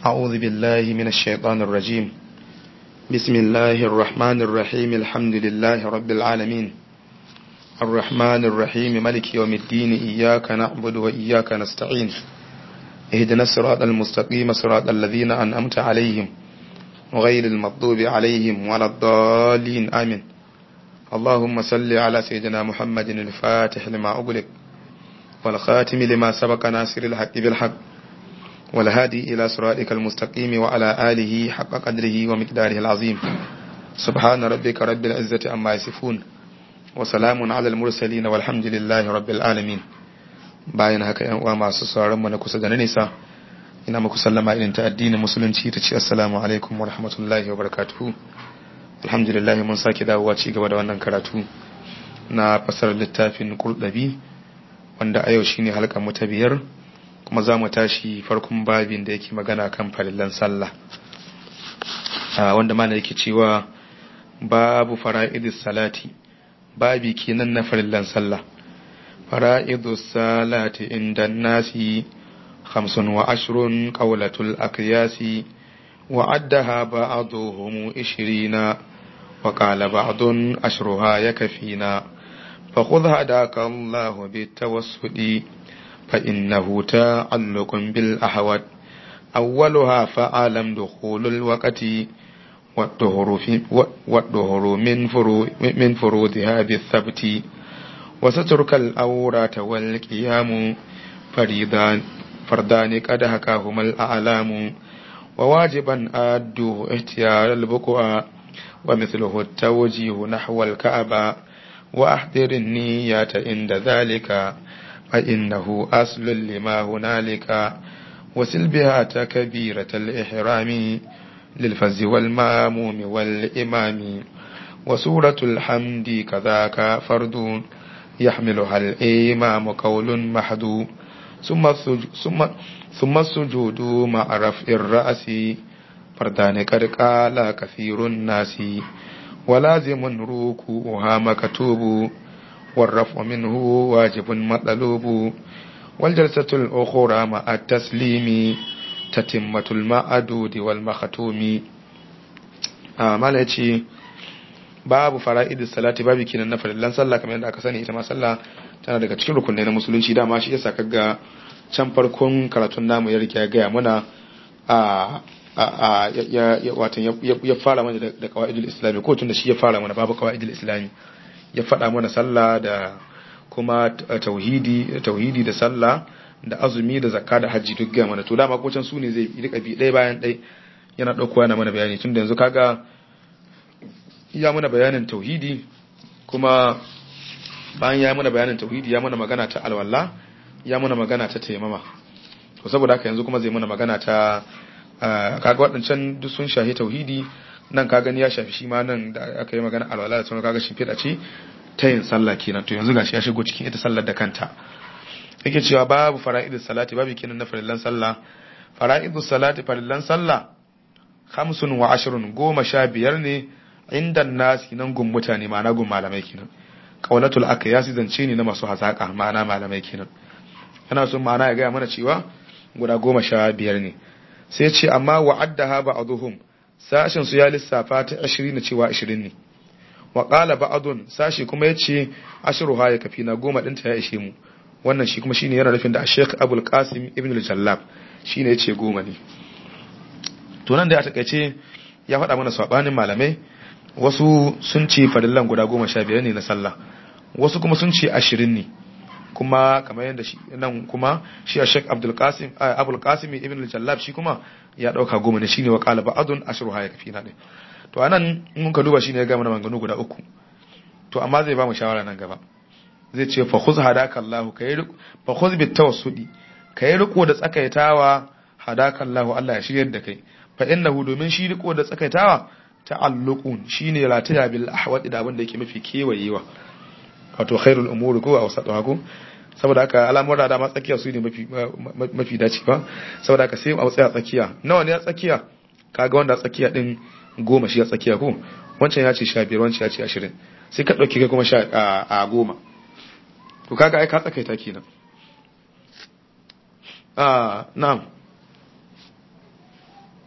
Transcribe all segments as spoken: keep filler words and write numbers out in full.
أعوذ بالله من الشيطان الرجيم. بسم الله الرحمن الرحيم. الحمد لله رب العالمين الرحمن الرحيم ملك يوم الدين. إياك نعبد وإياك نستعين. اهدنا الصراط المستقيم صراط الذين أنعمت عليهم غير المغضوب عليهم ولا الضالين آمين. اللهم صل على سيدنا محمد الفاتح لما أغلق والخاتم لما سبق ناصر الحق بالحق والهادي إلى صراطك المستقيم وعلى آله حق قدره ومقداره العظيم. سبحان ربك رب العزة عما يصفون وسلام على المرسلين والحمد لله رب العالمين. bayan haka yan uwa masu sauraron mu na kusa da na nisa, ina muku sallama irin ta addinin musulunci ta ce assalamu alaikum wa rahmatullahi wa barakatuhu. Alhamdulillah mun sake dawowa ci gaba da wannan karatu na fasar littafin Qurtubi wanda a yau shine halkan mu ta biyar, kuma za mu tashi farkon babin da yake magana kan farillan sallah, wanda mana yake cewa babu fara'idus salati, babi kenan na farillan sallah. fara'idus salati inda nasi khamsun wa ashrun qawlatul aqyasi wa addaha ba'dhum ishirina wa qala ba'dun ashruha yakfina fa khudha hadaka Allahu bitawassudi فإنه تعلق بالأحوات أولها فعلم دخول الوقت والدهر, في والدهر من, فرو من فروضها بالثبت وسترك الأورات والقيام فريدان فردان قد هكاهما الأعلام وواجبا أدوه اختيار البقوة ومثله التوجيه نحو الكعبة وأحضر النية عند ذلك فإنه أصل لما هنالك وسل بها تكبيرة الإحرام للفز والماموم والإمام وسورة الحمد كذاك فرد يحملها الإمام قول محدو ثم ثم ثم السجود مع رفع الرأس فردان قد قال كثير الناس ولازم ركوعها مكتوب والرفع منه واجب مطلوب والجلسة الأخرى مع التسليم تتمة المعدود والمختوم. ما لأيكي babu fara'idus salati, babu kenan na farillan sallah. Kamar yadda aka sani, ita ma sallah tana daga cikin rukunai na musulunci. Dama shi yasa kaga can farkon karatun namu ya rike ya gaya mana a a ya wato ya fara mana da qawaidul islami, ko tun da shi ya fara mana babu qawaidul islami, ya faɗa mana sallah da kuma tauhidi tauhidi da sallah da azumi da zakka da hajji duk ga mana. To dama ko can su ne zai rika bi ɗaya bayan ɗaya yana ɗaukowa yana mana bayani. Tun da yanzu kaga ya mana bayanin tauhidi, kuma bayan ya mana bayanin tauhidi ya mana magana ta alwala, ya mana magana ta taimama. To saboda haka yanzu kuma zai mana magana ta kaga waɗancan duk sun shahi tauhidi, nan ka gani ya shafi shi ma nan da aka yi magana alwala da sauran, kaga shimfiɗa ce ta yin sallah kenan. To yanzu gashi ya shigo cikin ita sallar da kanta. Yake cewa babu fara'idus salati, babu kenan na farillan sallah. Fara'idus salati, farillan sallah khamsun wa ashrun, goma sha biyar ne inda nasi nan gun mutane, ma'ana gun malamai kenan. Qawlatul aqyasi zance ne na masu hazaka, ma'ana malamai kenan. Yana son ma'ana ya ga mana cewa guda goma sha biyar ne. Sai ya ce amma wa'addaha ba'dhum, sashin su ya lissafa ta ashirin cewa ashirin ne. Wa qala ba'dun, sashi kuma yace ashruha ya kafi na, goma dinta ya ishe mu. Wannan shi kuma shine yana nufin da Sheikh Abul Qasim Ibn al-Jallab shine yace goma ne. To nan da ya takeice ya faɗa mana sabanin malamai. Wasu sun ce farillan guda goma sha biyar ne na sallah, wasu kuma sun ce ashirin ne. Kuma kamar yadda shi nan kuma shi Sheikh Abdul Qasim Abul Qasim Ibn al-Jallab shi kuma ya dauka goma ne, shine wa qala ba'dun ashruha yakfina ne. To anan mun ka duba shine ya ga mana manganu guda uku. To amma zai ba mu shawara nan gaba, zai ce fa khuz hadaka Allah, kai fa khuz bit tawassudi, kai riko da tsakaitawa, hadaka Allah, Allah ya shiryar da kai. Fa innahu, domin shi riko da tsakaitawa ta'alluqun, shine rataya bil ahwad, da abin da yake mafi kewayewa, wato khairul umuri ko awsatuha ko. Saboda haka al'amura da ma tsakiya su ne mafi mafi dacewa. Saboda haka sai a tsaya tsakiya. Nawa ne a tsakiya? Kaga wanda a tsakiya din goma shi a tsakiya ko, wancan ya ce sha biyar, wancan ya ce ashirin, sai ka dauki kai kuma sha a goma. To kaga ai ka tsakaita kenan. ah na'am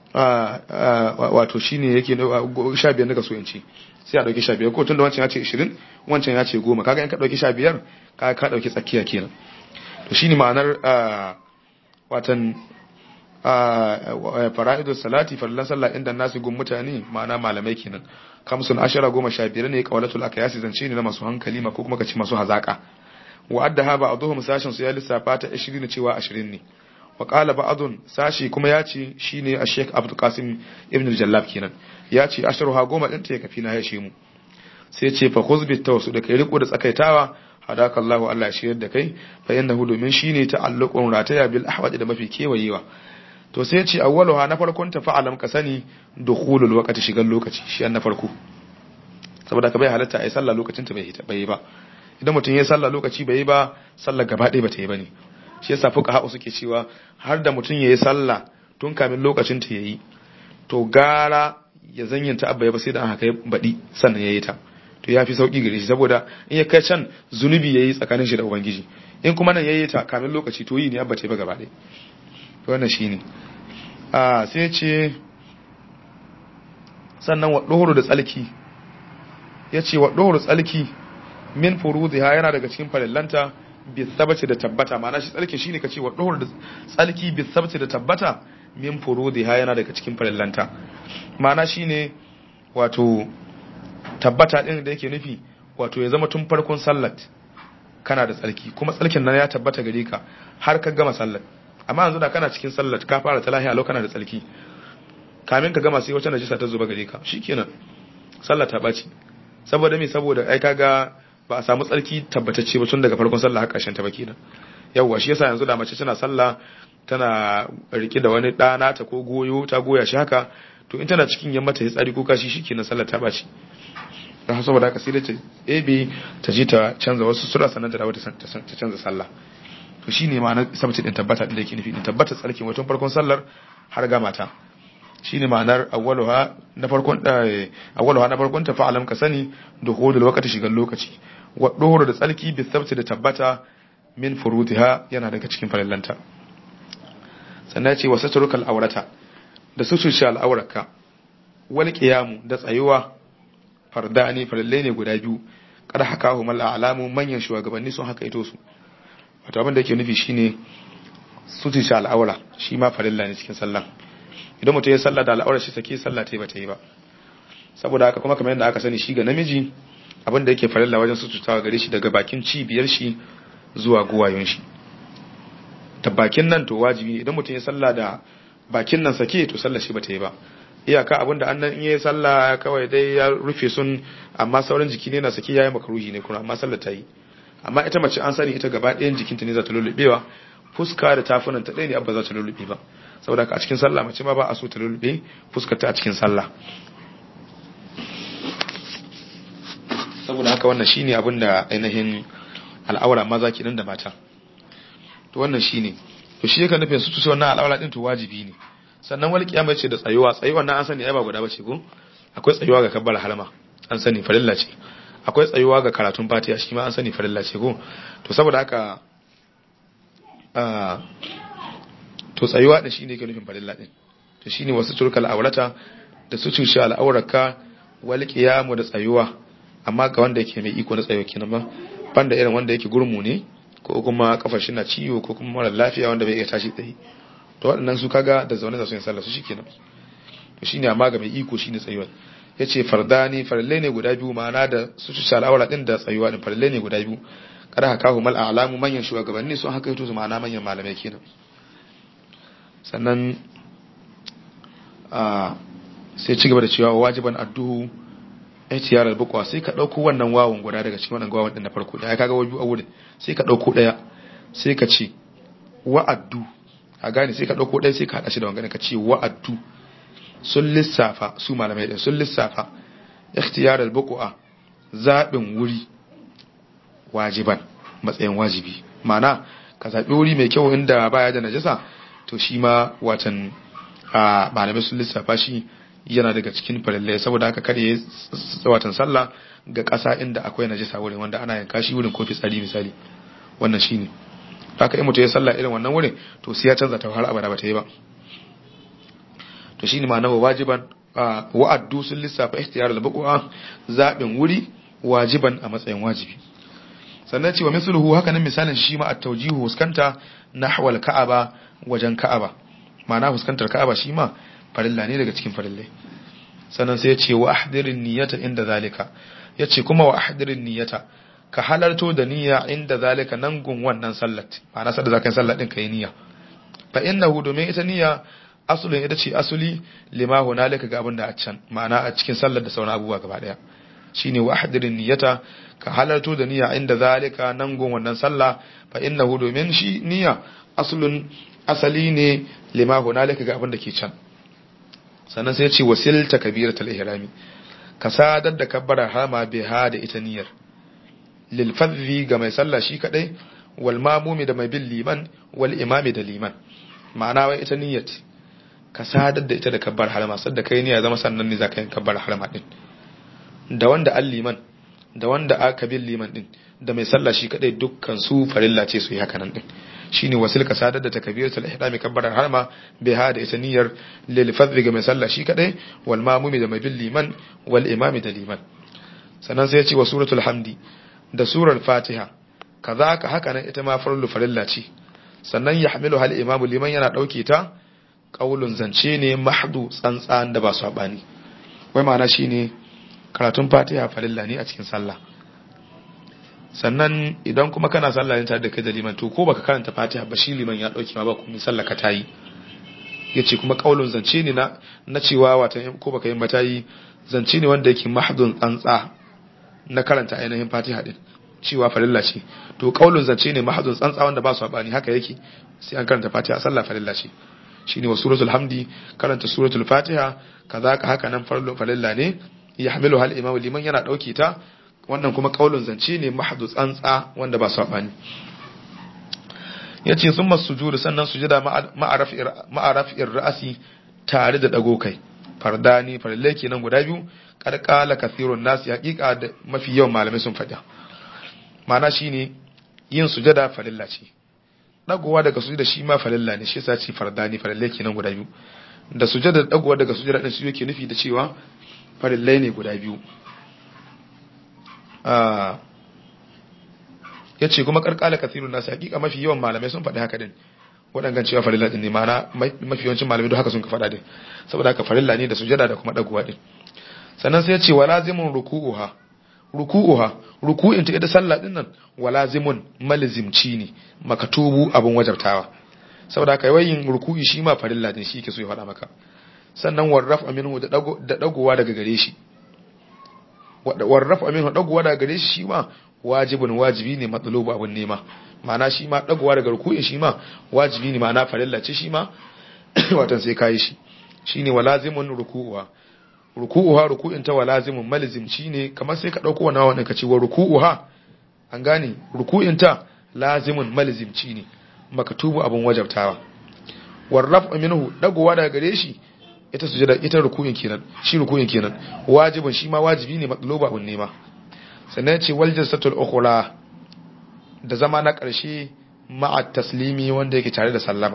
wato shine yake sha biyar daga so in ce sai a dauki sha biyar ko tunda wancan ya ce ishirin wancan ya ce goma kaga in ka dauki sha biyar kaga ka dauki tsakiya kenan to shine ma'anar watan fara'idus salati farlan sallah inda nasu gun mutane ma'ana malamai kenan kamsun ashara goma sha biyar ne qawlatul akyasi zance ne na masu hankali ma ko kuma kace masu hazaka wa addaha ba'dhum sashin su ya lissafa ta ishirin cewa ashirin ne wa qala ba'dun sashi kuma ya ce shine a Sheikh Abdul Qasim ibn al-Jallab kenan ya ce asharuha goma din ta kafi na yashe mu sai ce fa khuz bit tawassul da kai riko da tsakaitawa hadaka Allahu Allah ya shirya da kai fa innahu domin shine ta'alluqun rataya bil ahwadi da mafi kewayewa to sai ce awwaluha na farkon ta fa'alam ka sani dukhulul waqti shigan lokaci shi an na farko saboda ka bai halatta ai sallah lokacin ta bai hita bai ba idan mutum ya sallah lokaci bai ba sallar gaba ɗaya bata yi bane shi yasa fuqaha suke cewa har da mutum yayi sallah tun kamin lokacin ta yayi to gara ya zanyanta abba ya ba sai da aka kai badi sannan yayi ta to yafi sauki gare shi saboda in ya kai can zunubi yayi tsakanin shi da ubangiji in kuma nan yayi ta kamin lokaci to yi ne abba ta ba gaba ɗaya to wannan shine a sai ce sannan wa duhuru da tsalki yace wa duhuru tsalki min furudiha yana daga cikin farillanta bi sabati da tabbata ma'ana shi tsalki shine kace wa duhuru da tsalki bi sabati da tabbata min furudiha yana daga cikin farillanta ma'ana shine wato tabbata din da yake nufi wato ya zama tun farkon sallat kana da tsalki kuma tsalkin nan ya tabbata gare ka har ka gama sallat amma yanzu da kana cikin sallat ka fara talahi a lokacin da tsalki kamin ka gama sai wata najisa ta zuba gare ka shikenan sallah ta baci saboda me saboda ai kaga ba a samu tsarki tabbatacce ba tun daga farkon sallah har ƙarshen ta ba kenan yawa shi yasa yanzu da mace tana sallah tana rike da wani ɗana ta ko goyo ta goya shi haka to in tana cikin yamma ta yi tsari ko kashi shikenan sallah ta baci dan saboda haka sai ta ebe ta je ta canza wasu sura sannan ta dawo ta canza sallah to shine ma'anar sabti din tabbata din da yake nufi din tabbata tsarkin wato farkon sallar har ga mata shine ma'anar awwaluha na farkon awwaluha na farkon ta fa'alam ka sani dukhulul waqti shigan lokaci wa duhur da tsalki bi sabti da tabbata min furutiha yana daga cikin farillanta sannan ce wasatrukal aurata da suturci al'auraka wal qiyamu da tsayuwa fardani farillai ne guda biyu kada hakahu mal a'lamu manyan shugabanni sun haka ito su wato abin da yake nufi shine suturci al'aura shi ma farilla ne cikin sallah idan mutum ya sallah da al'aurar shi sake sallah ta yi bata yi ba saboda haka kuma kamar yadda aka sani shi ga namiji abin da yake farilla wajen sututawa gare shi daga bakin cibiyar shi zuwa guwayon shi ta bakin nan to wajibi idan mutum ya sallah da bakin nan sake to sallah shi bata yi ba iyaka abin da annan in yayi sallah kawai dai ya rufe sun amma sauran jiki ne na sake yayi makaruhi ne kuma amma sallah ta yi amma ita mace an sani ita gaba ɗayan jikinta ne za ta lullubewa fuska da tafunan ta ɗaya ne abba za ta lullube ba saboda ka a cikin sallah mace ma ba a so ta lullube fuskar ta a cikin sallah saboda haka wannan shine abin da ainihin al'aura maza kenan da mata to wannan shine to shi yake nufin su tuce wannan al'aura din to wajibi ne sannan wal kiyama ce da tsayuwa tsayuwa nan an sani ai ba guda bace ko akwai tsayuwa ga kabbar halama an sani farilla ce akwai tsayuwa ga karatun fatiha shi ma an sani farilla ce ko to saboda haka to tsayuwa din shine yake nufin farilla din to shine wasu turkal aurata da su tushe al'auraka wal qiyamu da tsayuwa amma ga wanda yake mai iko na tsayuwa kenan ba banda irin wanda yake gurmu ne ko kuma kafar shi na ciwo ko kuma mara lafiya wanda bai iya tashi tsaye to waɗannan su kaga da zaune da su yin sallah su shikenan to shine amma ga mai iko shine tsayuwa yace fardani farillai ne guda biyu ma'ana da su tushe al'aura din da tsayuwa din farillai ne guda biyu kada hakahu mal a'lamu manyan shugabanni sun haka to su ma'ana manyan malamai kenan sannan a sai ci gaba da cewa wajiban addu'u ihtiyar al-buqwa sai ka dauko wannan wawun guda daga cikin wannan wawun din na farko da kaga wajibu a wurin sai ka dauko daya sai ka ce wa'addu a gane sai ka dauko daya sai ka hada shi da wannan ka ce wa'addu sun lissafa su malamai din sun lissafa ihtiyar al-buqwa zabin wuri wajiban matsayin wajibi ma'ana ka zabi wuri mai kyau inda baya da najasa to shi ma watan a malamai sun lissafa shi yana daga cikin farillai saboda haka kada ya watan sallah ga ƙasa inda akwai najasa wurin wanda ana yanka shi wurin ko fitsari misali wannan shine haka in mutum ya sallah irin wannan wurin to sai ya canza ta har abada ba ta yi ba to shine ma'ana wajiban wa'addu sun lissafa ikhtiyar al-buqa zabin wuri wajiban a matsayin wajibi. sannan ce wa misluhu haka nan misalin shi ma at-tawjihu huskanta nahwal ka'aba wajen ka'aba, ma'ana huskantar ka'aba shi ma farilla ne daga cikin farillai. sannan sai ya ce wa ahdirin niyyata inda zalika, ya ce kuma wa ahdirin niyyata ka halarto da niyya inda zalika nan gun wannan sallat, ma'ana sadda zaka yi sallat din kai niyya. fa innahu domin ita niyya asulin ita ce asuli lima hunalika ga abin da a can, ma'ana a cikin sallar da sauran abubuwa gaba daya shine wa ahdirin niyyata ka halarto da niyya inda zalika nan gun wannan sallah. fa innahu domin shi niyya asulun asali ne lima hunalika ga abin da ke can. sannan sai ya ce wasil takbiratul ihrami ka sadar da kabbara harama biha da ita niyyar lil fadhi ga mai sallah shi kadai wal mamumi da mai bin liman wal imami da liman, ma'ana wai ita niyyar ka sadar da ita da kabbar harama sadda kai niyya zama sannan ne zaka yi kabbar harama din, da wanda al liman da wanda aka bin liman din da mai sallah shi kadai dukkan su farilla ce su yi haka nan din. shine wasil ka sadar da takbiratul ihrami kabbarar harma biha da ita niyyar lil fadhi ga mai sallah shi kadai wal mamumi da mai bin liman wal imami da liman. sannan sai ya ce wa suratul hamdi da surar fatiha kazaka haka nan ita ma farlu farilla ce. sannan yahmilu hal imamu liman yana dauke ta qaulun zance ne mahdu tsantsan da ba su habani, wai ma'ana shine karatun fatiha farilla ne a cikin sallah. sannan idan kuma kana sallah ne tare da kai da liman to ko baka karanta fatiha ba shi liman ya dauke ma ba kuma sallah ka tayi. yace kuma qaulun zance ne na na cewa watan ko baka yin ba tayi, zance ne wanda yake mahdun tsantsa na karanta ainihin fatiha din cewa farilla ce. to qaulun zance ne mahdun tsantsa wanda ba su habani haka yake sai an karanta fatiha sallah farilla ce. shine wa suratul hamdi karanta suratul fatiha kazaka haka nan farlu farilla ne yahmilu hal imam liman yana dauke ta, wannan kuma kaulun zance ne mahdu tsantsa wanda ba sabani. yace summa sujudu sannan sujada ma'arafir ra'asi tare da dago kai fardani farille kenan guda biyu karkala kathirun nasi haqiqa da mafi yawan malamai sun faɗa, ma'ana shine yin sujada farilla ce, dagowa daga sujada shi ma farilla ne, shi yasa ce fardani farille kenan guda biyu, da sujada dagowa daga sujada din shi yake nufi da cewa farillai ne guda biyu. ya ce kuma karkala kathirun nasu hakika mafi yawan malamai sun faɗi haka din waɗannan cewa farilla din ne, ma'ana mafi yawancin malamai don haka sun ka faɗa din, saboda haka farilla ne da sujada da kuma dagowa din. sannan sai ya ce walazimun ruku'uha ruku'uha ruku'in ta ita sallah din nan walazimun malizimci ne makatubu abun wajabtawa, saboda haka yayin ruku'i shi ma farilla din shi yake so ya faɗa maka. sannan warraf aminu da dagowa daga gare shi warraf aminu dagowa daga gare shi shi ma wajibin wajibi ne matsalubu abun nema, ma'ana shi ma dagowa daga ruku'in shi ma wajibi ne, ma'ana farilla ce shi ma watan sai kai shi shine walazimun ruku'uha ruku'uha ruku'in ta walazimun malizimci ne, kamar sai ka dauko wannan wannan kace wa ruku'uha an gane ruku'in ta lazimun malizimci ne makatubu abun wajabtawa. warraf aminu dagowa daga gare shi ita sujada ita ruku'in kenan shi ruku'in kenan wajibin shi ma wajibi ne matluba abun nema. sannan yace wal jalsatul ukhra da zama na ƙarshe ma'a taslimi wanda yake tare da sallama.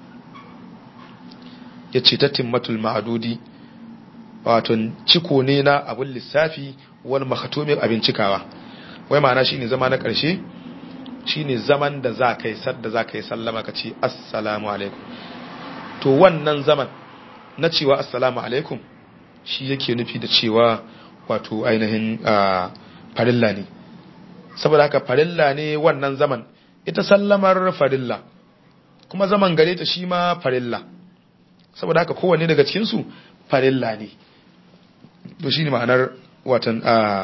yace tatimmatul ma'dudi wato ciko ne na abun lissafi wal makhtumi abin cikawa, wai ma'ana shine zama na ƙarshe shine zaman da za ka yi sadda za ka yi sallama ka ce assalamu alaikum, to wannan zaman na cewa assalamu alaikum shi yake nufi da cewa wato ainihin farilla ne, saboda haka farilla ne wannan zaman, ita sallamar farilla kuma zaman gare ta shi ma farilla, saboda haka kowanne daga cikinsu farilla ne. to shi ne ma'anar watan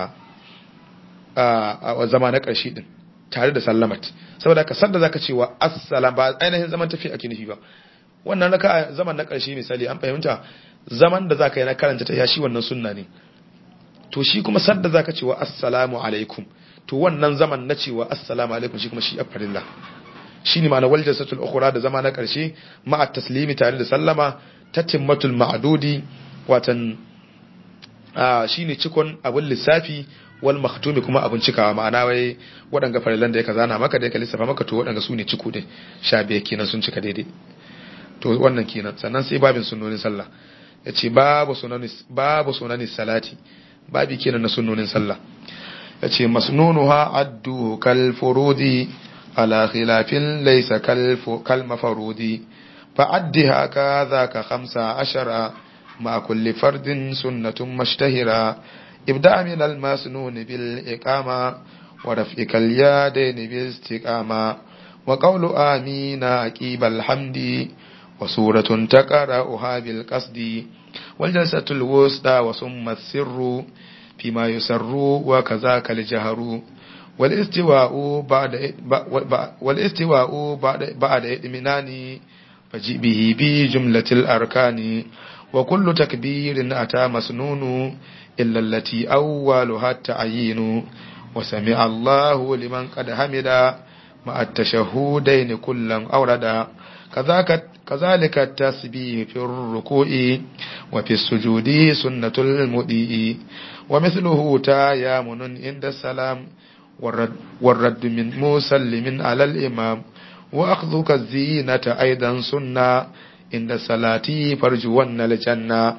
a zama na ƙarshe din tare da sallamat, saboda haka sanda zaka cewa assalam ba ainihin zaman tafi ake nufi ba, wannan raka zaman na ƙarshe misali an fahimta zaman da zaka yi na karanta ta yashi wannan sunna ne, to shi kuma sadda zaka cewa assalamu alaikum to wannan zaman na cewa assalamu alaikum shi kuma shi afarilla shine ma'ana wal jalsatul ukhra da zama na ƙarshe ma'a taslimi tare da sallama tatimmatul ma'dudi watan shine cikon abun lissafi wal makhtumi kuma abun cikawa, ma'ana wai waɗanga farillan da ya kazana maka da ya lissafa maka to waɗanga su ne ciko din sha biyar kenan sun cika daidai, to wannan kenan. sannan sai babin sunnonin sallah yace babu sunanis babu sunanis salati babu kenan na sunnonin sallah yace masnunuha addu kal furudi ala khilafin laysa kal kal mafrudi fa addiha kadha ka khamsa ashara ma kulli fardin sunnatun mashtahira ibda min al masnun bil iqama wa raf'ika al yadayn bil istiqama wa qawlu amina aqibal hamdi wa suratun taqra'uha bil qasdi wal jalsatul wusta wa summa sirru فيما يسر وكذاك الجهر والاستواء بعد والاستواء بعد بعد اطمئنان فجيء به بجملة الأركان وكل تكبير أتى مسنون إلا التي أولها التعيين وسمع الله لمن قد حمد مع التشهدين كلا أوردا كذاك كذلك التسبيح في الركوع وفي السجود سنة المديء ومثله تيامن عند السلام والرد, والرد من مسلم على الإمام وأخذك الزينة أيضا سنة عند الصلاة فرجون الجنة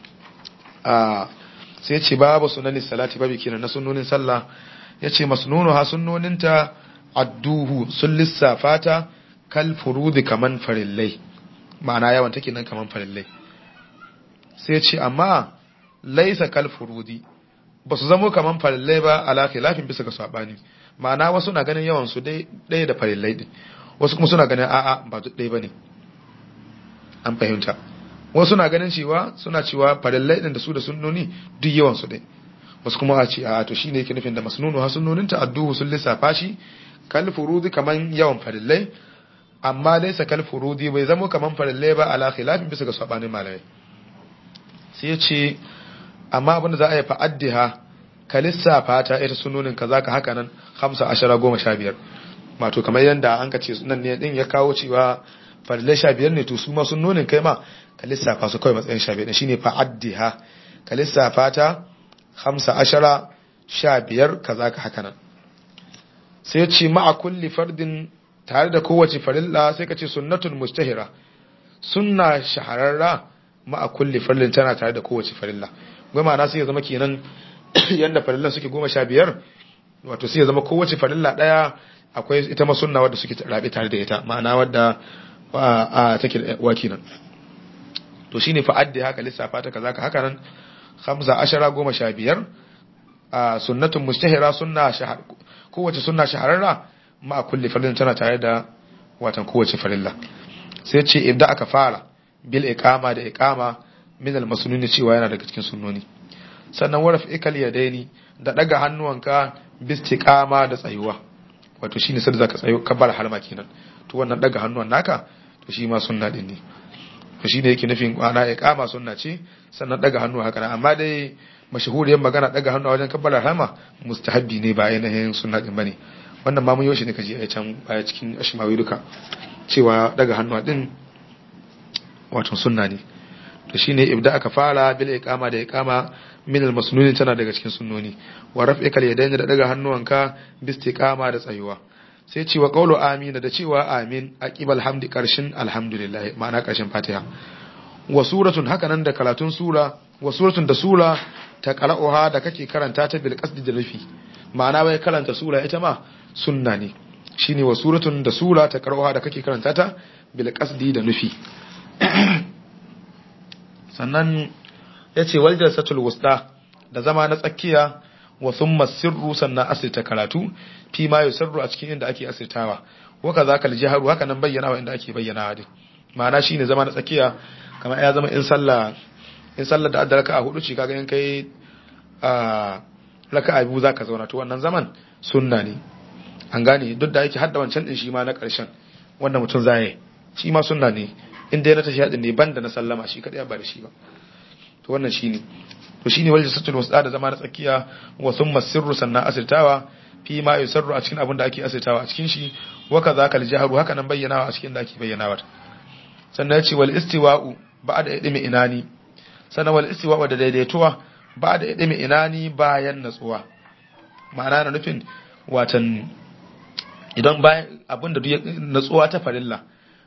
آه سيتي باب سنن الصلاة بابي كنا نسنون صلى يتي مسنونها سنون تا عدوه سل السافات كالفروض كمن فرلي ma'ana yawan take nan kaman farillai sai ce amma laisa kal furudi ba su zamo kaman farillai ba ala khilafin bisa ga sabani ma'ana wasu na ganin yawan su dai dai da farillai din wasu kuma suna ganin a'a ba duk dai bane an fahimta wasu na ganin cewa suna cewa farillai din da su da sunnoni duk yawan su dai wasu kuma a ce a'a to shine yake nufin da masnunu ha sunnonin ta adduhu sun lissafa shi kal furudi kaman yawan farillai amma dai sakal furudi bai zama kaman farille ba ala khilafin bisa ga sabanin malamai sai yace amma abinda za a yi fa'addiha kalissa fata ita sunonin kaza ka haka nan hamsa ashara goma sha biyar wato kamar yanda an ka ce sunan ne din ya kawo cewa farille sha biyar ne to su ma sunonin kai ma kalissa fa su kawai matsayin sha biyar shine fa'addiha kalissa fata hamsa ashara sha biyar kaza ka haka nan sai yace ma'a kulli fardin tare da kowace farilla sai ka ce sunnatul mustahira sunna shahararra ma a kulli farillin tana tare da kowace farilla gwai ma'ana sai ya zama kenan yanda farillan suke goma sha biyar wato sai ya zama kowace farilla daya akwai ita ma sunna wadda suke rabe tare da ita ma'ana wadda a take da waki nan to shine fa addi haka lissafa ta kaza ka haka nan khamsa ashara goma sha biyar sunnatul mustahira sunna shahar kowace sunna shahararra ma kulli farillin tana tare da watan kowace farilla sai ce ibda aka fara bil iqama da iqama min al masnuni cewa yana daga cikin sunnoni sannan waraf ikal yadaini da daga hannuwanka bistiqama da tsayuwa wato shine sai zaka tsayo kabbar harma kenan to wannan daga hannuwan naka to shi ma sunna din ne to shine yake nufin ana iqama sunna ce sannan daga hannu haka amma dai mashahuriyar magana daga hannu wajen kabbar harma mustahabbi ne ba ainihin sunna din bane wannan ma mun yoshi ne kaji a can baya cikin ashmawi duka cewa daga hannu din wato sunna ne to shine ibda aka fara bil iqama da iqama min al masnuni tana daga cikin sunnoni wa raf'ikal yadayn da daga hannuwanka bistiqama da tsayuwa sai cewa qawlu amina da cewa amin aqibal hamdi karshen alhamdulillah ma'ana karshen fatiha wa suratun haka nan da karatun sura wa suratun da sura ta qara'uha da kake karanta ta bil qasdi da nufi ma'ana bai karanta sura ita ma sunna ne shine wa suratun da sura ta qara'uha da kake karanta ta bil qasdi da nufi sannan yace wal jalsatul wusta da zama na tsakiya wa thumma sirru sannan asirta karatu fi ma yusarru a cikin inda ake asirtawa wa kazakal jaharu haka nan bayyanawa inda ake bayyanawa din ma'ana shine zama na tsakiya kamar ya zama in sallah in sallar da addalaka a hudu ce kaga in kai a raka'a biyu zaka zauna to wannan zaman sunna ne an gane duk da yake hadda wancan din shi ma na karshen wanda mutum zai shi ma sunna ne in dai na tashi hadin ne banda na sallama shi kadai ba da shi ba to wannan shine to shine wal jasatul wasda da zama na tsakiya wa thumma sirru sannan asirtawa fi ma yusarru a cikin abin da ake asirtawa a cikin shi wa kadhakal jahru haka nan bayyanawa a cikin da ake bayyanawa sannan yace wal istiwa'u ba'da idmi inani sannan wal istiwa'u da daidaituwa ba'da idmi inani bayan natsuwa ma'ana na nufin watan idan bayan abin da natsuwa ta farilla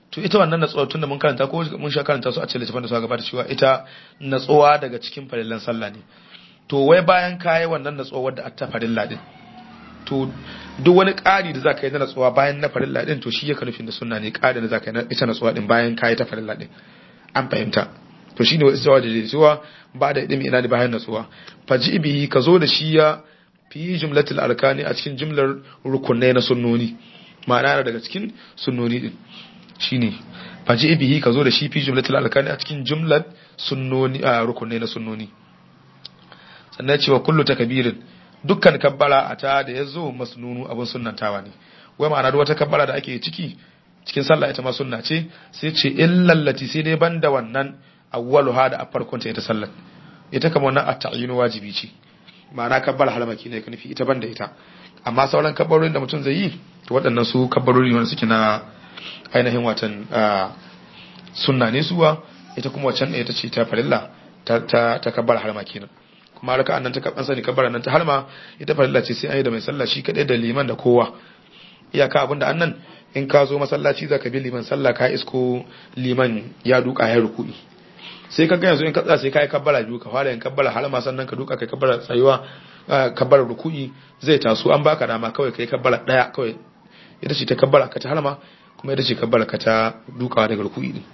to ita wannan natsuwa tunda mun karanta ko mun sha karanta su a cikin littafin da suka gabata cewa ita natsuwa daga cikin farillan sallah ne to wai bayan kai wannan natsuwa wadda atta farilla din to duk wani ƙari da zaka yi na natsuwa bayan na farilla din to shi yake nufin da sunna ne ƙari da zaka yi na ita natsuwa din bayan kai ta farilla din an fahimta to shine wasu jawabi da cewa ba da idimi ina da bayan natsuwa faji bihi ka zo da shi ya fi jumlatul arkani a cikin jumlar rukunai na sunnoni ma'ana daga cikin sunnoni din shine faji bihi ka zo da shi fi jumlatul arkani a cikin jumlar sunnoni a rukunai na sunnoni sannan cewa kullu takbirin dukkan kabbara a ta da yazo masnunu abun sunnantawa ne wai ma'ana duk wata kabbara da ake ciki cikin sallah ita ma sunna ce sai ce illallati sai dai banda wannan awwaluha da a farkon ta ita sallar ita kamar wannan at-ta'yin wajibi ce ma'ana kabbara halmaki ne ka nufi ita banda ita amma sauran kabbarorin da mutum zai yi to waɗannan su kabbarori wanda suke na ainihin watan sunna ne suwa ita kuma waccan ita ce ta farilla ta ta, ta kabbara halmaki ne kuma raka annan ta kabban sani kabbara nan ta halma ita farilla ce sai an yi da mai sallah shi kadai da liman da kowa iyaka abinda annan in ka zo masallaci zaka bi liman sallah ka isko liman ya duka ya ruku'i sai ka ga yanzu in ka tsaya sai kai kabbara biyu ka fara yin kabbara halma sannan ka duka kai kabbara tsayuwa kabbara ruku'i zai taso an baka dama kawai kai kabbara daya kawai ita ce ta kabbara ka ta halma kuma ita ce kabbara ka ta dukawa daga ruku'i din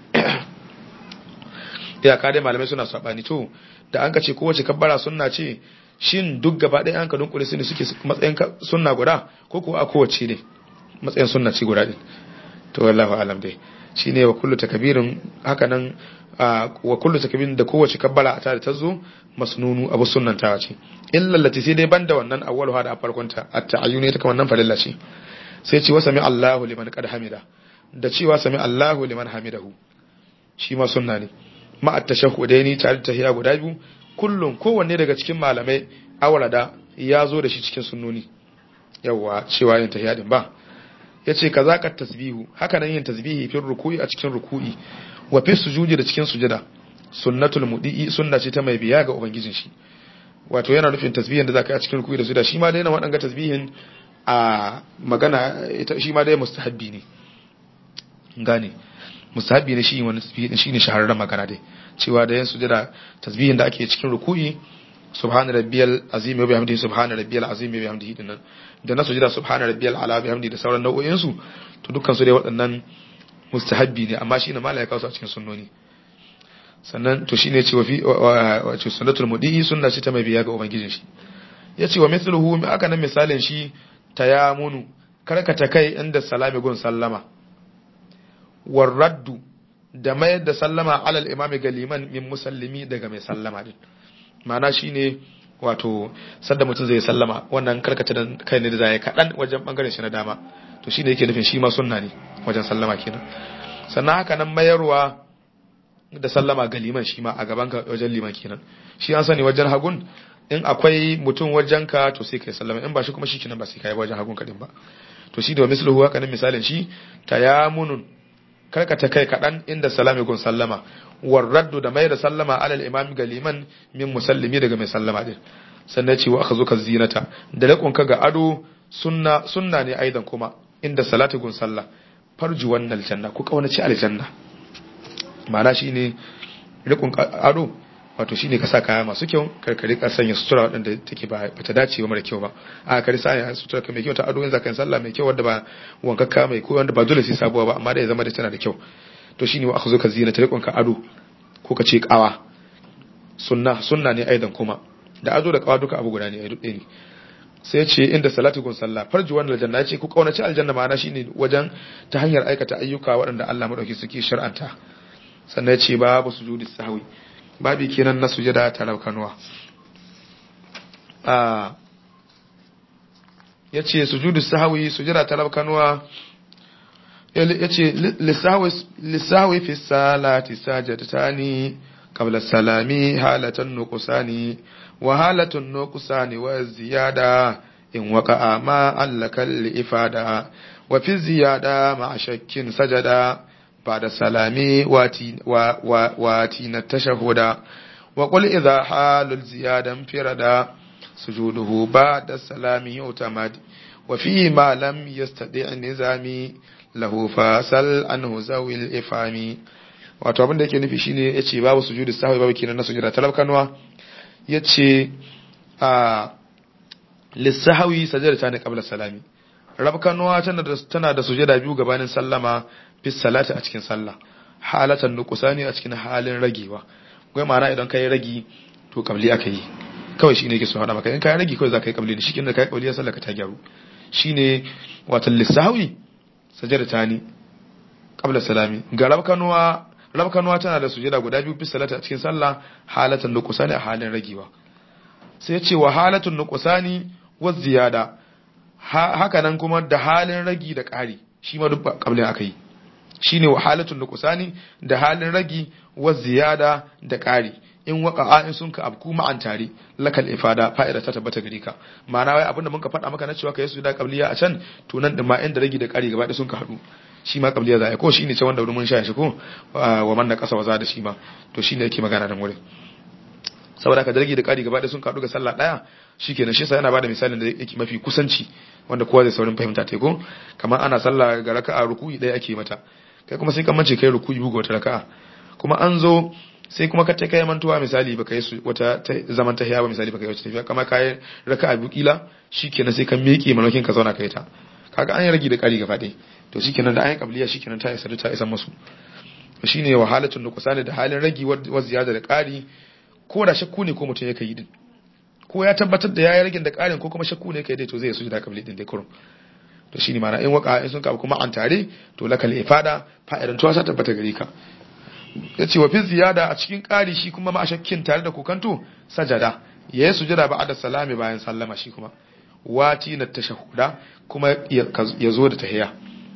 iyaka dai malamai suna sabani to da an ka ce kowace kabbara sunna ce shin duk gaba ɗaya an ka dunkule su ne suke matsayin sunna guda ko ko a kowace ne matsayin sunna ce guda din to wallahi alam dai shine wa kullu takbirin haka nan wa kullu takbirin da kowace kabbara a tare ta zo masnunu abu sunnantawa ce illa lati sai dai banda wannan awwaluha da farkon ta at-ta'ayyuni ta kamar nan farilla ce sai ce wa sami Allahu liman qad hamida da cewa sami Allahu liman hamidahu shi ma sunna ne ma at-tashahhudaini tare da tahiyya guda biyu kullum kowanne daga cikin malamai awrada ya zo da shi cikin sunnoni yawa cewa yin tahiyya din ba yace kazaka tasbihu haka nan yin tasbihi fi ruku'i a cikin ruku'i wa fi sujudi da cikin sujada sunnatul mudi'i sunna ce ta mai biya ga ubangijin shi wato yana nufin tasbihin da zaka yi a cikin ruku'i da sujada shi ma dai na wadanga tasbihin a magana ita shi ma dai mustahabbi ne gane mustahabbi ne shi wani tasbihin shine shahararren magana dai cewa da yin sujada tasbihin da ake cikin ruku'i subhana rabbiyal azim wa bihamdihi subhana rabbiyal azim wa bihamdihi dinnan da na sujada subhana rabbiyal ala bihamdihi da sauran nau'o'in su to dukkan su dai waɗannan mustahabbi ne amma shine malaka kawo su a cikin sunnoni sannan to shine cewa fi wato sunnatul mudi sunna ce ta mai biya ga ubangijin shi yace wa mithluhu aka nan misalin shi tayamunu karkata kai inda salami gun sallama war raddu da mayar da sallama alal imami ga liman min musallimi daga mai sallama din ma'ana shine wato sadda mutum zai sallama wannan karkata da kai ne da zai kadan wajen bangaren shi na dama to shine yake nufin shi ma sunna ne wajen sallama kenan sannan haka nan mayarwa da sallama ga liman shi ma a gaban ka wajen liman kenan shi an sani wajen hagun in akwai mutum wajen ka to sai kai sallama in ba shi kuma shi kenan ba sai kai wajen hagun ka din ba to shi da misluhu haka nan misalin shi tayamunun karkata kai kadan inda salami gun sallama war raddu da mai da sallama alal imami ga liman min musallimi daga mai sallama din sannan ce wa aka zo ka zinata da lakon ka ga ado sunna sunna ne aidan kuma inda salatu gun sallah farju wannan aljanna ku kaunaci aljanna ma'ana shine rikon ado wato shine ka sa kaya masu kyau karkare ka sanya sutura wadanda take ba ta dace ba mara kyau ba a kare sa sutura ka mai kyau ta ado in zaka yi sallah mai kyau wanda ba wankakka mai ko wanda ba dole sai sabuwa ba amma da ya zama da tana da kyau to shine wa aka zo ka zina ta rikon ka ado ko ka ce kawa sunna sunna ne aidan kuma da ado da kawa duka abu guda ne ai dubbe ne sai ce inda salatu gun sallah farji wannan aljanna yace ku kaunaci aljanna ma'ana shine wajen ta hanyar aikata ayyuka waɗanda Allah madauki suke shar'anta sannan yace babu sujudi sahwi babi kenan na sujada ta laukanuwa a yace sujudu sahwi sujada ta laukanuwa yace lisahwi lisahwi fi salati sajadatani qabla salami halatan nuqsani wa halatun nuqsani wa ziyada in waqa'a ma allakal ifada wa fi ziyada ma shakkin sajada بعد سلامي واتي واتي التشهد وقل إذا حال الزيادة انفردا سجوده بعد السلام يعتمد وفيه ما لم يستطيع النظام lahu fasal anhu zawil ifami. Wato abin da yake nufi shine yace babu sujudu sahwi babu kenan na sujuda talabkanwa yace a lisahwi sajadata ne qabla salami. Rabkanwa tana da tana da sujada biyu gabanin sallama fi salati a cikin sallah, halatan nuqsani a cikin halin ragewa. Kai ma'ana idan kai ragi to qabli aka yi kawai shine yake so hada maka, in kai ragi kawai zaka yi qabli ne, shikenan kai qabli ya sallaka ta gyaru. Shine wato lisahwi sajadata ne qabla salami. Ga rabkanwa rabkanwa tana da sujada guda biyu fi salati a cikin sallah, halatan nuqsani a halin ragewa. Sai ya ce wa halatun nuqsani wa ziyada, haka nan kuma da halin ragi da ƙari shi ma duk ƙablin aka yi. Shi ne wa halatun nuqsani da halin ragi wa ziyada da ƙari, in waqa'a in sun ka abku ma'an tare lakal ifada fa'ida ta tabbata gare ka. Ma'ana wai abinda mun ka faɗa maka na cewa kai su da qabliya a can to nan din ma inda ragi da ƙari gaba da sun ka haɗu shi ma qabliya za a yi, ko shine ce wanda mun sha shi ko wa man da ƙasa waza da shi ma to shine yake magana nan wurin. Saboda ka dargi da ƙari gaba da sun kaɗu ga sallah ɗaya shikenan. Shi yasa yana bada misalin da yake mafi kusanci wanda kowa zai saurin fahimta ta ko kamar ana sallah ga raka'a ruku'i ɗaya ake mata, kai kuma sai ka mace kai ruku'i buga wata raka'a, kuma an zo sai kuma ka ta kai mantuwa misali baka yi wata zaman tahiya ba misali baka yi wata tafiya kamar kai raka'a biyu kila shikenan sai ka miƙe manokin ka zauna kai ta, kaga an yi ragi da ƙari gaba ɗaya to shikenan da an yi qabliya shikenan ta isa ta isa musu. Shine wahalatun nuqsani da halin ragi wa ziyada da ƙari, ko da shakku ne ko mutum yake yi din, ko ya tabbatar da yayi ragin da ƙarin ko kuma shakku ne kai dai to zai sujuda qabli din dai kurum. To shine ma'ana in waka in sun ka kuma an tare to lakal ifada fa'idan to ta tabbata gare ka. Yace wa fi ziyada a cikin ƙari shi kuma ma shakkin tare da kokanto sajada yayi sujuda ba'da salami bayan sallama shi kuma wati na tashahhuda kuma ya zo da tahiyya.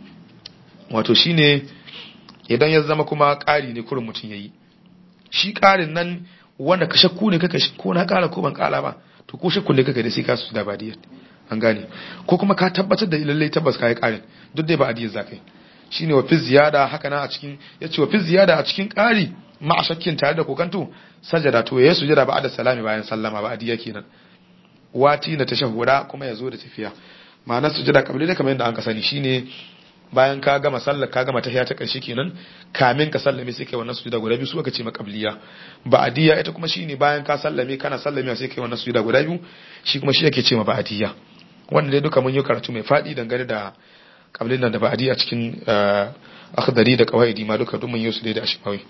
Wato shine idan ya zama kuma ƙari ne kurum mutum yayi, shi ƙarin nan wanda ka shakku ne kaka ko na kara ko ban kara ba to ko shakku ne kaka da sai ka su da badiyar an gane, ko kuma ka tabbatar da lalle tabbas kai karin duk dai ba adiyar zakai. Shine wa fi ziyada haka na a cikin yace wa fi ziyada a cikin kari ma a shakkin tare da kokanto sajada to yayi sujada ba da salami bayan sallama ba adiya kenan. Wati na tashahhuda kuma yazo da tafiya, ma'ana sujada kabli da kamar yadda an ka sani shine bayan ka gama sallar ka gama tahiyya ta karshe kenan kamin ka sallame sai kai wannan sujuda guda biyu su aka ce maqabliya. Ba'diyya ita kuma shine bayan ka sallame kana sallame sai kai wannan sujuda guda biyu shi kuma shi yake ce ma ba'diyya. Wannan dai duka mun yi karatu mai fadi dangane da qablin nan da ba'diyya cikin akhdari da qawaidi ma duka duk mun yi su dai da ashmawi.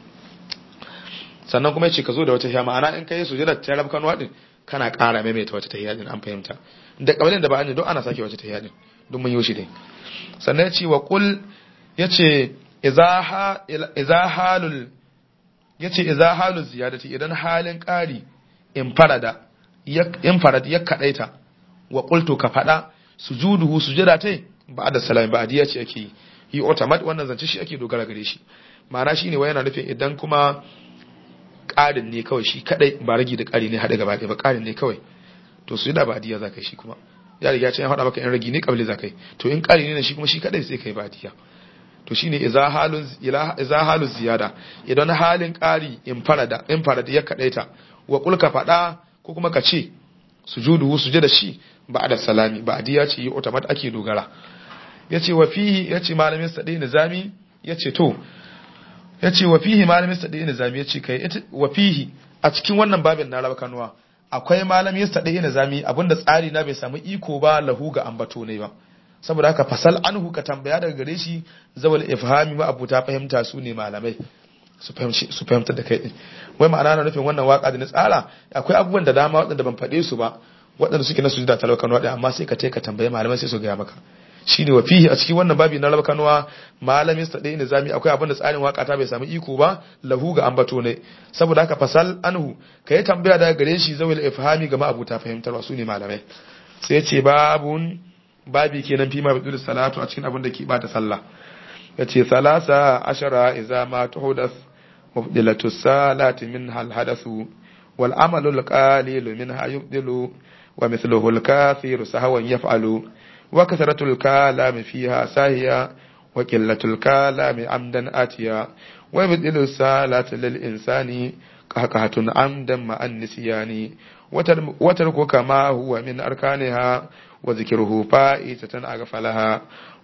Sannan kuma yace ka zo da wata tahiyya, ma'ana in kai sujuda ta rabkan wadin kana ƙara maimaita wata tahiyya din an fahimta. Da qablin da ba'diyya duk ana sake wata tahiyya din duk mun yi shi dai. Sannan ya ce wa ƙul ya ce iza halul ya ce iza halul ziyadati idan halin ƙari in farada ya kaɗaita wa ƙulto ka faɗa sujuduhu sujada ta ba da salami ba adiya ce ake yi automat wannan zance shi ake dogara gare shi. Ma'ana shi ne wa yana nufin idan kuma ƙarin ne kawai shi kaɗai ba ragi da ƙari ne haɗe gaba ɗaya ba ƙarin ne kawai to sujada ba adiya za ka yi shi kuma ya riga can ya faɗa maka in ragi ne kabli zakai, to in ƙari ne shi kuma shi kadai sai kai batiya. To shine idza halun idza halu ziyada idan halin ƙari in farada in farada ya kadaita wa kulka faɗa ko kuma ka ce sujudu sujada shi ba'da salami ba'diya ce yi automat ake dogara. Yace wa fihi yace malamin sadai nizami yace to yace wa fihi malamin sadai nizami yace kai wa fihi a cikin wannan babin na raba kanuwa akwai malami yasta ɗaya na zami abinda tsari na bai samu iko ba lahu ga ambato ne ba, saboda haka fasal anhu ka tambaya daga gare shi zawal ifhami ma abuta fahimta su ne malamai su fahimci su fahimta da kai din. Wai ma'ana na nufin wannan waka da na tsara akwai abubuwan da dama waɗanda ban faɗe su ba waɗanda suke na sujuda talaukan waɗanda amma sai ka tai ka tambaye malamai sai su gaya maka. Shine wa fihi a cikin wannan babi na raba kanuwa malamin sa ɗaya nizami akwai abin da tsarin waka ta bai samu iko ba lahu ga ambato ne, saboda haka fasal anhu kai tambaya daga gare shi zawil ifhami ga ma'abuta fahimtarwa su ne malamai. Sai ya ce babun babi kenan fi ma bidul salatu a cikin abin da ke bata sallah. Yace salasa ashara idza ma tuhudath mubdilatu salati min hal hadathu wal amalu al qalil minha yubdilu wa mithluhu al kathiru sahwan yaf'alu wa kasratul kalami fiha sahiya wa qillatul kalami amdan atiya wa yubdilu salata lil insani qahqahatun amdan ma an nisyani wa tarku kama huwa min arkaniha wa dhikruhu fa'itatan aghfalaha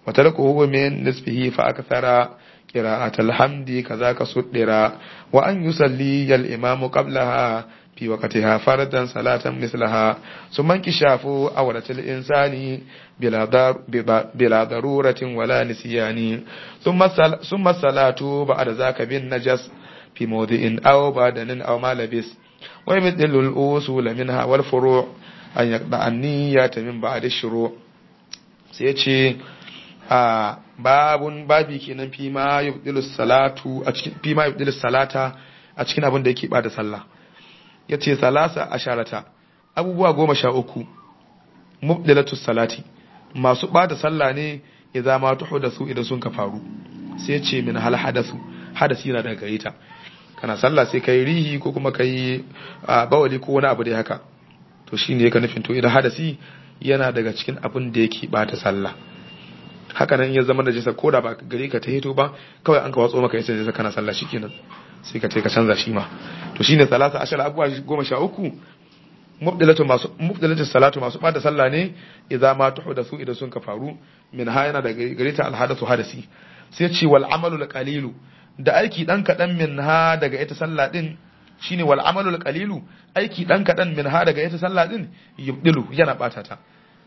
wa tarkuhu min nisbihi fa akthara qira'atul hamdi kazaka suddira wa an yusalli al imamu qablaha fi waqtiha faradan salatan mislaha summan kishafu awratil insani bila dar bila daruratin wala nisyani thumma thumma salatu ba'da zaka bin najas fi mawdi'in aw badanin aw malabis wa yabdilul usul minha wal furu' an yaqda an-niyyata min ba'di shuru' sai yace a babun babi kenan fi ma yubdilus salatu a cikin fi ma yubdilus salata a cikin abin da yake bada sallah yace salasa asharata abubuwa goma sha uku mubdilatus salati masu bada sallah ne idza ma tuhdathu idan sun ka faru sai yace min hal hadasu hadasi na daga gare ta kana sallah sai kai rihi ko kuma kai bawali ko wani abu da haka to shine yake nufin to idan hadasi yana daga cikin abin da yake bata sallah haka nan ya zama najasa ko da ba gare ka ta hito ba kawai an ka watso maka yace najasa kana sallah shikenan sai ka ce ka canza shi ma to shine salasa ashara abuwa goma sha uku mubdalatu masu mubdalatu salatu masu bada sallah ne idza ma tuhdathu idan sun ka faru min ha yana da gare ta alhadathu hadasi sai ce wal amalu qalilu da aiki dan kadan min ha daga ita sallah din shine wal amalu qalilu aiki dan kadan min ha daga ita sallah din yubdilu yana bata ta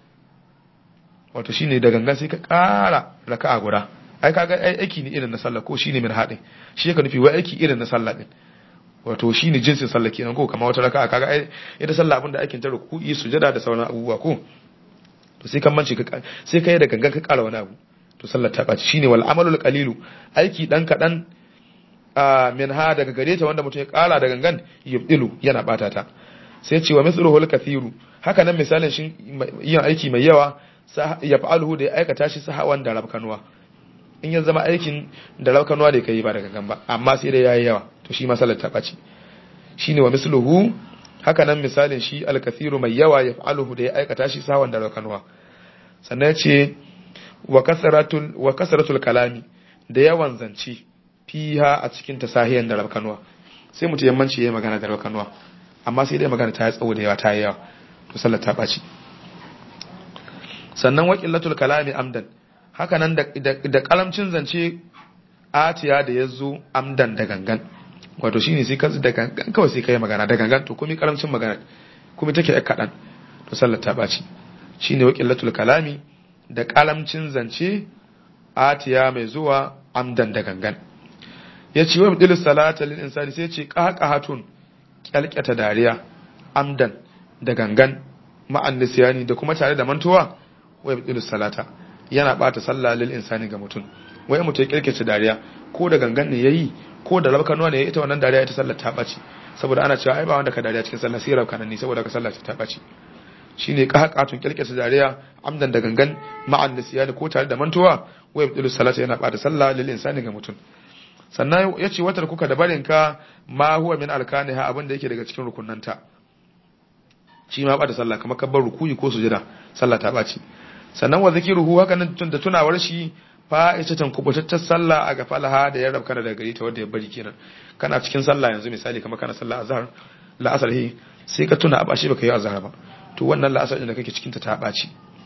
wato shine da gangan sai ka ƙara raka'a guda ai kaga aiki ne irin na sallah ko shine min hadin shi yake nufi wai aiki irin na sallah din wato shine jinsin sallah kenan ko kamar wata raka'a kaga ai ita sallah abinda aikin ta ruku'i sujada da sauran abubuwa ko to sai kan mance ka sai kai da gangan ka ƙara wani abu to sallar ta baci shine wal amalul qalilu aiki dan kadan min ha daga gare ta wanda mutum ya ƙara da gangan yubdilu yana bata ta sai ce wa mithluhu kathiru haka nan misalin shin yin aiki mai yawa ya fa'aluhu da ya aikata shi sahawan da rabkanuwa in ya zama aikin da rabkanuwa da kai ba da gangan ba amma sai dai yayi yawa to shi masalar ta bace shine wa misluhu haka nan misalin shi al-kathiru mai yawa ya fa'aluhu da ya aikata shi sahawan da rabkanuwa sannan ya ce wa kasratul wa kasratul kalami da yawan zance fiha a cikin tasahiyan da rabkanuwa sai mutum yammanci yayi magana da rabkanuwa amma sai dai magana ta yi tsawo da yawa ta yi yawa to sallar ta bace sannan waqillatul kalami amdan haka nan da da kalamcin zance atiya da yazo amdan da gangan wato shine sai kazu da gangan kawai sai kai magana da gangan to kuma kalamcin magana kuma take yak kadan to sallar ta baci shine waqillatul kalami da kalamcin zance atiya mai zuwa amdan da gangan yace wa bidil salata lil insani sai yace qahqahatun kyalkyata dariya amdan da gangan ma'an nisyani da kuma tare da mantuwa wa yabdilu salata yana bata sallah lil insani ga mutum wai mutum ya kirkice dariya ko da gangan ne yayi ko da rabkanuwa ne ita wannan dariya ita sallar ta bace saboda ana cewa ai ba wanda ka dariya cikin sallah sai rabkanan ne saboda ka sallah ta bace shine ka haƙatun kirkice dariya amdan da gangan ma'an nisyani ko tare da mantuwa wa yabdilu salata yana bata sallah lil insani ga mutum sannan yace watar kuka da barinka ma huwa min alkaniha abin da yake daga cikin rukunnanta shi ma bata sallah kamar kabbar rukuyi ko sujada sallah ta bace sannan wa zikiruhu haka nan da tunawar shi fa ita tan kubutattar sallah a gafalaha da ya rabka da gari ta wanda ya bari kenan kana cikin sallah yanzu misali kamar kana sallah azhar la asar he sai ka tuna abashi baka yi azhar ba to wannan la asar din da kake cikin ta ta baci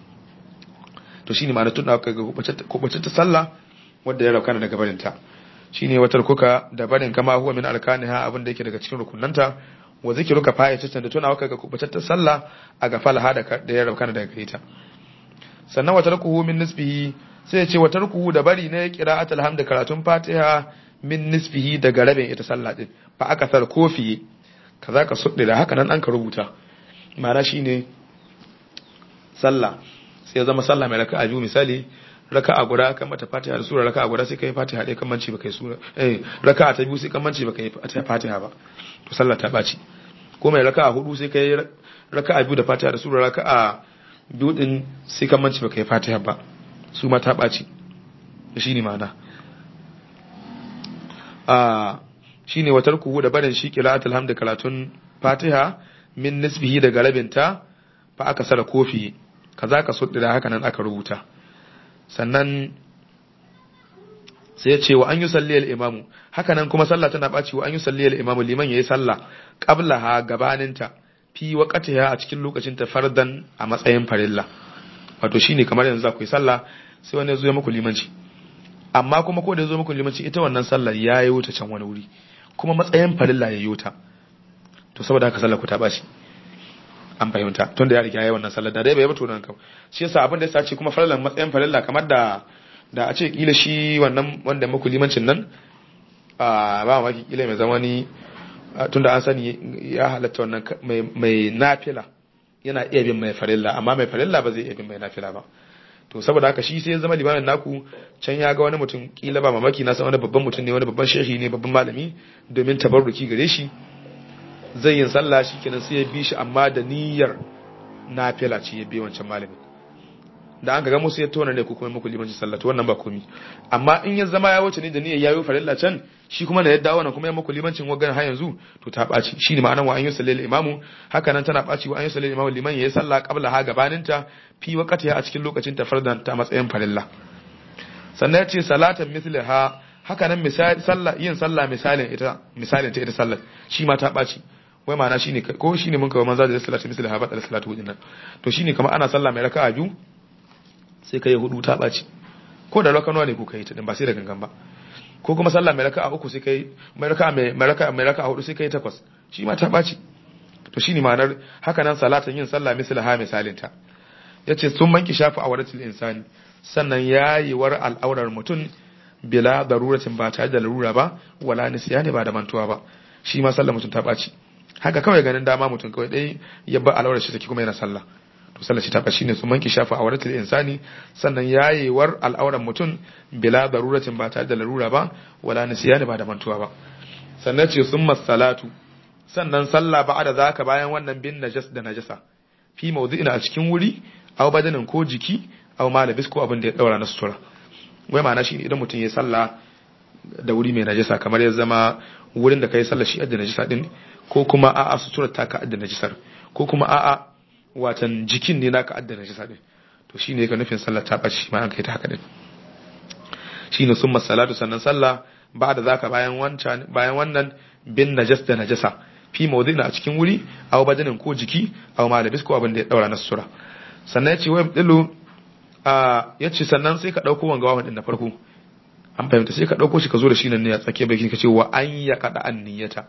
to shine ma'ana tuna ka kubutattar sallah wanda ya rabka da gabarin ta shine watar kuka da barin kama huwa min alkaniha abin da yake daga cikin rukunnanta wa zikiruka fa ita tan da tuna ka kubutattar sallah a gafalaha da ya rabka da gari ta sannan wata rukuhu min nisbihi sai ya ce wata rukuhu da bari ne qira'atul hamd karatun fatiha min nisbihi daga rabin ita sallah din fa aka sar kofi kaza ka sudde da haka nan an ka rubuta ma'ana shine sallah sai ya zama sallah mai raka'a biyu misali raka'a guda kan mata fatiha da sura raka'a guda sai kai fatiha dai kan manci baka yi sura eh raka'a ta biyu sai kan manci baka yi fatiha ba to sallah ta baci ko mai raka'a hudu sai kai raka'a biyu da fatiha da sura raka'a biyu din sai kan manci baka yi fatiha ba su ma ta baci shine ma'ana ah shine watar kuhu da barin shi qira'atul hamd karatun fatiha min nisbihi daga rabinta fa aka sara kofi kaza ka sudda da haka nan aka rubuta sannan sai ya ce wa an yi salli al-imamu haka nan kuma sallah tana baci wa an yi salli al-imamu liman yayi sallah qablaha gabaninta fi waqtiha a cikin lokacin ta fardan a matsayin farilla wato shine kamar yanzu akwai sallah sai wani ya zo ya muku limanci amma kuma ko da ya zo muku limanci ita wannan sallar ya yi wuta can wani wuri kuma matsayin farilla ya yi wuta to saboda haka sallar ku ta bashi an fahimta tun da ya riga ya yi wannan sallar da dai bai bato nan kam shi yasa abin da ya ce kuma farillan matsayin farilla kamar da da a ce kila shi wannan wanda muku limancin nan a ba maki kila mai zamani tunda an sani ya halatta wannan mai nafila yana iya bin mai farilla amma mai farilla ba zai iya bin mai nafila ba to saboda haka shi sai ya zama limamin naku can ya ga wani mutum kila ba mamaki na san wani babban mutum ne wani babban shehi ne babban malami domin tabarruki gare shi zai yin sallah shi kenan sai ya bi shi amma da niyyar nafila ce ya bi wancan malamin da an ga musu ya tona ne ko kuma muku limanci sallah to wannan ba komi amma in ya zama ya wuce ne da niyyar yayi farilla can shi kuma da yadda wannan kuma ya muku limancin wagan har yanzu to ta baci shine ma'anar wa an yusalli lil imamu haka nan tana baci wa an yusalli lil imamu liman yayi sallah qabla ha gabaninta fi waqti a cikin lokacin ta fardan ta matsayin farilla sannan ya ce salatan mithlaha haka nan misali sallah yin sallah misalin ita misalin ta ita sallar shi ma ta baci wai ma'ana shine ko shine mun kawo manzo da salatu mithlaha ba da salatu wajin nan to shine kamar ana sallah mai raka'a biyu sai kai hudu ta baci ko da raka'a ne ko kai ta din ba sai da gangan ba ko kuma sallah mai raka'a uku sai kai mai raka'a mai raka'a mai raka'a hudu sai kai takwas shi ma ta baci to shine ma'anar haka nan salatan yin sallah mislaha misalin ta yace sun manki shafu awratul insani sannan yayiwar al'aurar mutum bila daruratin ba tare da larura ba wala nisyani ba da mantuwa ba shi ma sallar mutum ta baci haka kawai ganin dama mutum kawai dai ya ba al'aurar shi take kuma yana sallah to sallar shi ta baci ne sun manki shafu awratul insani sannan yayiwar al'aurar mutum bila daruratin ba tare da larura ba wala nisyani ba da mantuwa ba sannan ce summa salatu sannan sallah ba da zaka bayan wannan bin najas da najasa fi mawdu'ina a cikin wuri aw badanin ko jiki aw malabis ko abin da ya daura na sutura wai ma'ana shi idan mutum ya salla da wuri mai najasa kamar ya zama wurin da kai sallar shi adda najasa din ko kuma a'a sutura ta ka adda najasar ko kuma a'a watan jikin ne naka adda najasa din to shine ka nufin sallar ta bace ma an kai ta haka din shine summa salatu sannan sallah ba da zaka bayan wancan bayan wannan bin najas da najasa fi mawdina a cikin wuri aw badanin ko jiki aw malabis ko abin da ya daura na sutura sannan ya ce wai dilu ya ce sannan sai ka ɗauko wanga wawan ɗin na farko an fahimta sai ka ɗauko shi ka zo da shi nan ne a tsakiyar baki ka ce wa an ya kaɗa an niyyata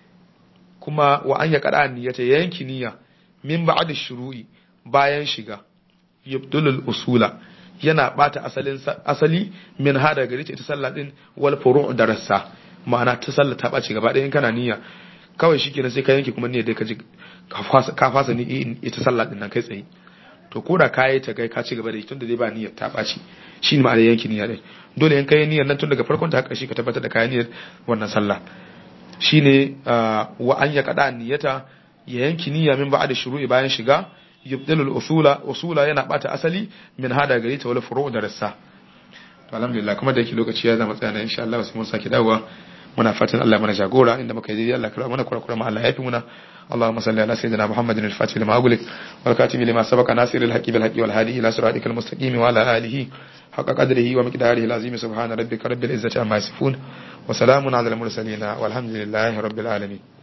kuma wa an ya kaɗa an niyyata ya yanki niyya min ba'ad shuru'i bayan shiga yubdulul usula yana bata asalin asali min hada gari ta ita sallah din wal furu' da rassa ma'ana ta sallah ta bace gaba ɗaya in kana niyya kawai shikenan sai ka yanke kuma niyyar dai ka ji ka fasa ni ita sallah din nan kai tsaye to ko da kayi ta kai ka ci gaba da tun da dai ba niyyar ta ɓaci shi ne ma'ana yanki niyya dai dole in kai niyyar nan tun daga farkon ta ƙarshe ka tabbatar da kayan niyyar wannan sallah shine wa an ya kada niyyata ya yanki niyya min ba'da shuru'i bayan shiga yubdilul usula usula yana bata asali min hada gari ta wala furu' da rassa to alhamdulillah kuma da yake lokaci ya zama tsaya insha Allah sai mun saki dawowa muna fatan Allah mana jagora inda muka yi Allah kira mana kurakura ma Allah yafi muna اللهم صل على سيدنا محمد الفاتح لما أغلق والكاتب لما سبق ناصر الحق بالحق والهادي إلى صراطك المستقيم وعلى آله حق قدره ومقداره العظيم سبحان ربك رب العزة عما يصفون وسلام على المرسلين والحمد لله رب العالمين